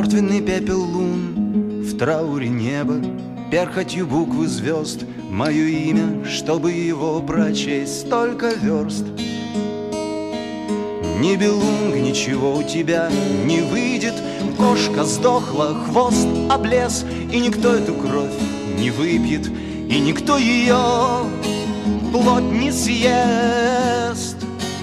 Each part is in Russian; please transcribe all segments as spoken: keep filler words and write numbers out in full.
Мертвенный пепел лун, в трауре неба, перхотью буквы звезд, мое имя, чтобы его прочесть, столько верст. Ни белунг, ничего у тебя не выйдет, кошка сдохла, хвост облез, и никто эту кровь не выпьет, и никто ее плоть не съест.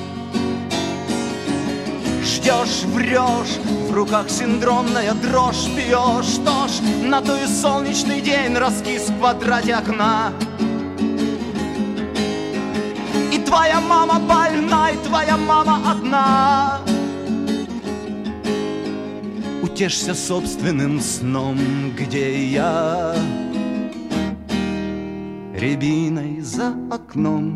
Ждешь, врешь, в руках синдромная дрожь, пьешь, что ж, на то и солнечный день раскис в квадрате окна. И твоя мама больна, и твоя мама одна. Утешься собственным сном, где я рябиной за окном.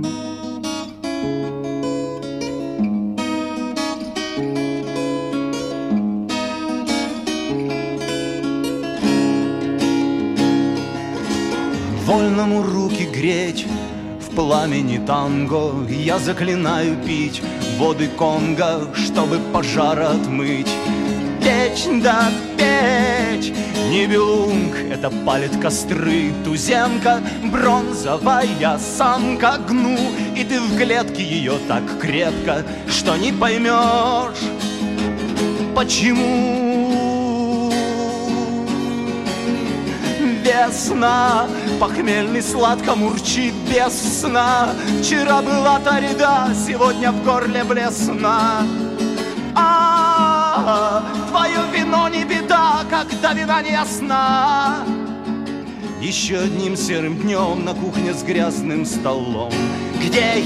Вольному руки греть в пламени танго, я заклинаю пить воды Конго, чтобы пожар отмыть. Печь да печь, Нибелунг, это палит костры, туземка, бронзовая самка, гну, и ты в клетке ее так крепко, что не поймешь, почему. Весна, похмельный сладко мурчит без сна. Вчера была тарида, сегодня в горле блесна. А, твое вино не беда, когда вина не ясна. Еще одним серым днем на кухне с грязным столом, где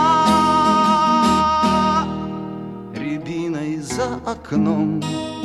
я рябиной за окном.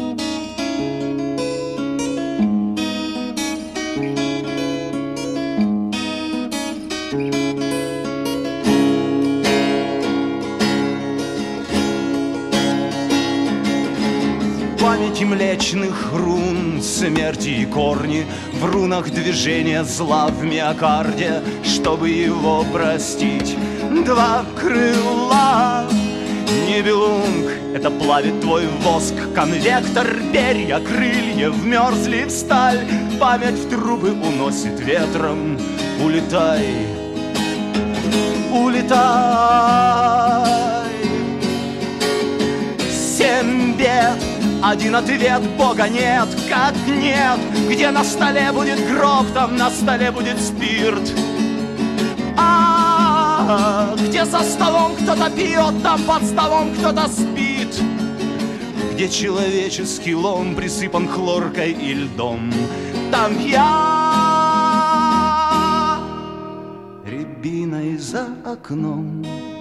Памяти млечных рун, смерти и корни, в рунах движения зла в миокарде, чтобы его простить. Два крыла, Нибелунг, это плавит твой воск, конвектор, перья, крылья вмерзли в сталь, память в трубы уносит ветром. Улетай, улетай. Семь бед, один ответ, Бога нет, как нет. Где на столе будет гроб, там на столе будет спирт. А где за столом кто-то пьет, там под столом кто-то спит. Где человеческий лом присыпан хлоркой и льдом, там я рябиной за окном.